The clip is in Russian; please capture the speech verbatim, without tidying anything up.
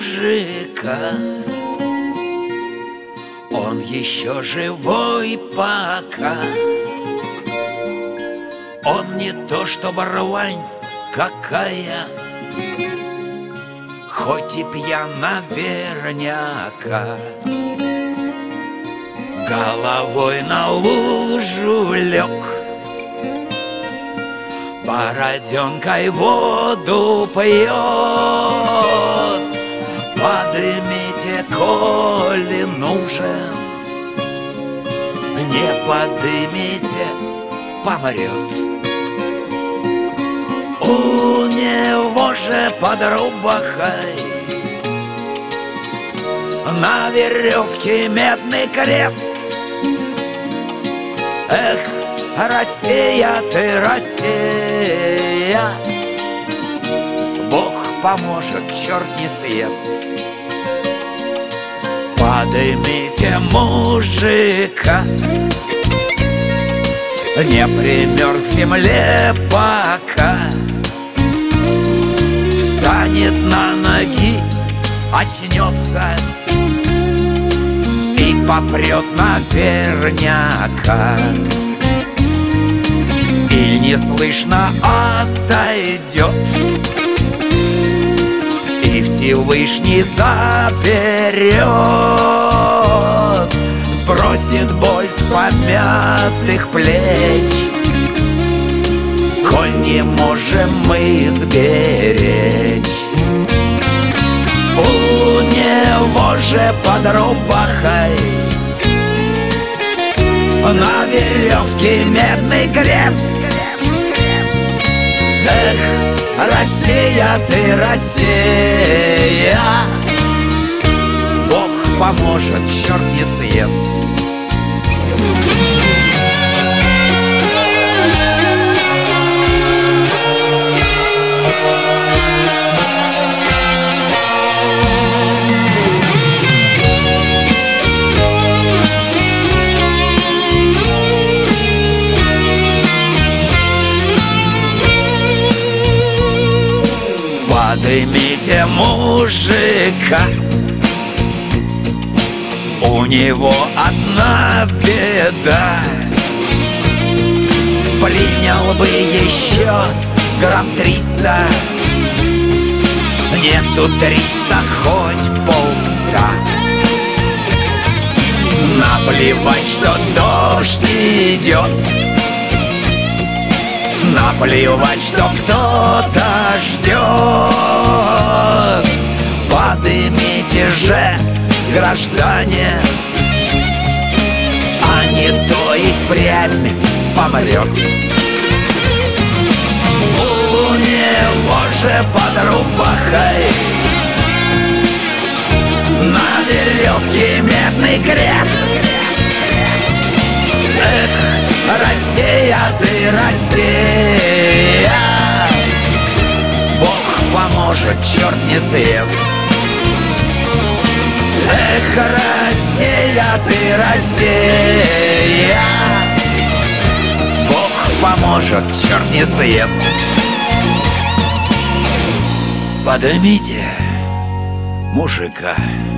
мужика. Он еще живой пока. Он не то что рвань какая, хоть и пьян наверняка. Головой на лужу лег, бороденкой воду пьет. Подымите, коли нужен, не подымите, помрет. У него же под рубахой на веревке медный крест. Эх, Россия ты, Россия, Бог поможет, черт не съест. Подымите мужика, не примерз к земле пока. Встанет на ноги, очнется и попрет наверняка. И неслышно отойдет, и Всевышний заберет, сбросит боль с помятых плеч, коль не можем мы сберечь. У него же под рубахой на веревке медный крест. Эх, Россия ты, Россия, Бог поможет, черт не съест. Подымите мужика, у него одна беда. Принял бы еще грамм триста, нету триста, хоть полста. Наплевать, что дождь идет, наплевать, что кто-то ждет. Подымите же, граждане, а не то и впрямь помрет. У него же под рубахой на веревке медный крест. Эх, Россия ты, Россия, Бог поможет, черт не съест. Эх, Россия ты, Россия, Бог поможет, черт не съест. Подымите мужика.